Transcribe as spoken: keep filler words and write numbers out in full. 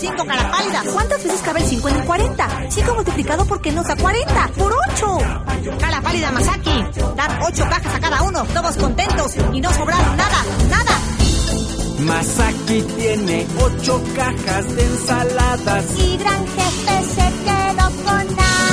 cinco, cara pálida. ¿Cuántas veces cabe el cinco en el cuarenta? cinco multiplicado por qué nos da cuarenta. ¡Por ocho! Cara pálida, Masaki. Dar ocho cajas a cada uno, todos contentos y no sobraron nada, nada. Masaki tiene ocho cajas de ensaladas y Gran Jefe se quedó con nada.